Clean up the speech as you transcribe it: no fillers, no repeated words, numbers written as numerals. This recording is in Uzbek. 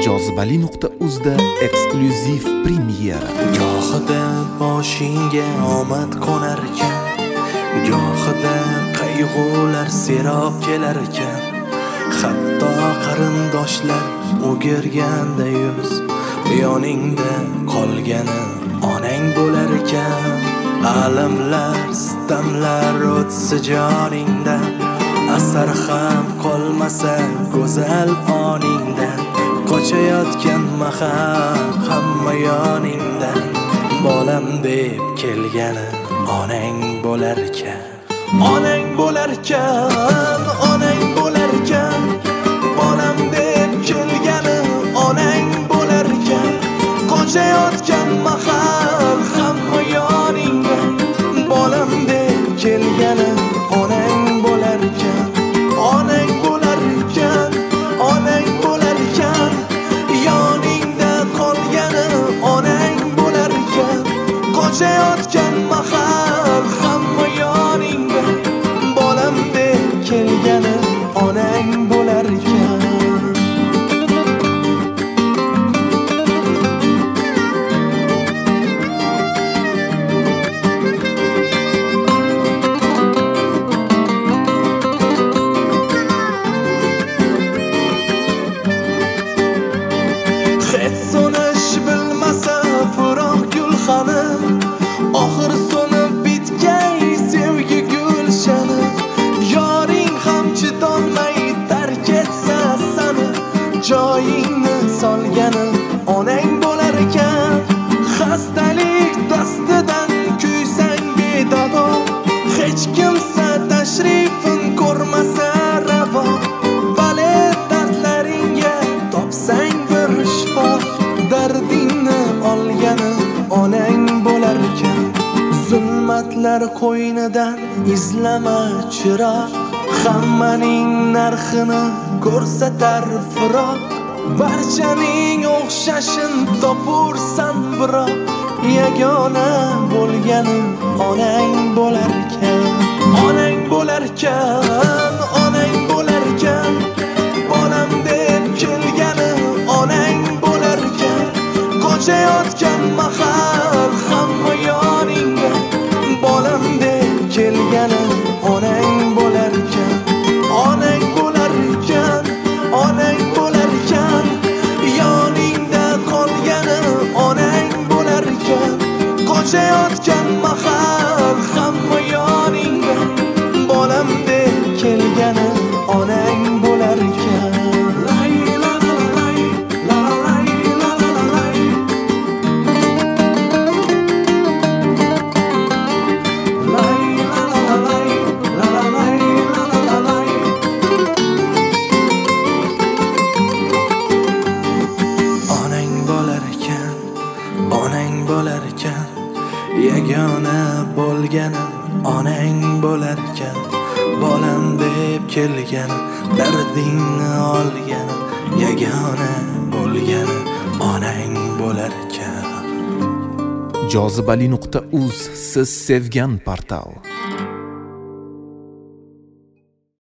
jozibali.uzda eksklyuziv premyera. Gohida boshingga omad qo'narkan, gohida qayg'ular serob kelar ekan. Hatto qarindoshlar o'girganda yuz, yoningda qolgani onang bo'lar ekan. Alamlar, sitamlar o'tsa joningdan, asar ham qolmasa go'zal oningdan. Qochayotgan mahal hamma yoningdan, bolam deb kelgani onang bo'lar ekan. Onang bo'lar ekan, onang bo'lar ekan, bolam deb kelgani onang bo'lar ekan. Qochayotgan mahal hamma yoningdan, bolam deb kelgani onang bo'lar ekan. Onang bo'lar ekan, onang bo'lar ekan, yoningda qolgani onang bo'lar ekan. Qochayotgan mahal hamma yoningda, bolam deb kelgani onang bo'lar ekan. So'nish bilmasa furoq gulxani, oxir so'nib bitgay sevgi gulshani. Yoring ham chidolmay tark etsa sani, joyingni solgani onang bo'lar ekan. Xastalik dastidan kuysang bedavo, hech kimsa tashrifin ko'rmasa ravo. Vale dardlaringga topsang bir shifo, dardingni olgani onang bo'lar ekan. Zulmatlar qo'ynidan izlama chiroq, hammaning narxini ko'rsatar firoq. Barchaning o'xshashin topursan biroq, yagona bo'lgani onang bo'lar ekan. Onang bo'lar ekan, onang bo'lar ekan, bolam deb kelgani onang bo'lar ekan. Qochayotgan mahal hamma yoningda, bolam deb kelgani onang bo'lar ekan. Onang bo'lar ekan, onang bo'lar ekan, yoningda qolgani onang bo'lar ekan. Qochayotgan mahal hamma yoningda, bolam deb kelgani onang bo'lar ekan. Onang bo'lar ekan, yagona bo'lgani onang bo'lar ekan. Bolam deb kelgani, dardingni olgani, yagona bo'lgani onang bo'lar ekan. jozibali.uz siz sevgan portal.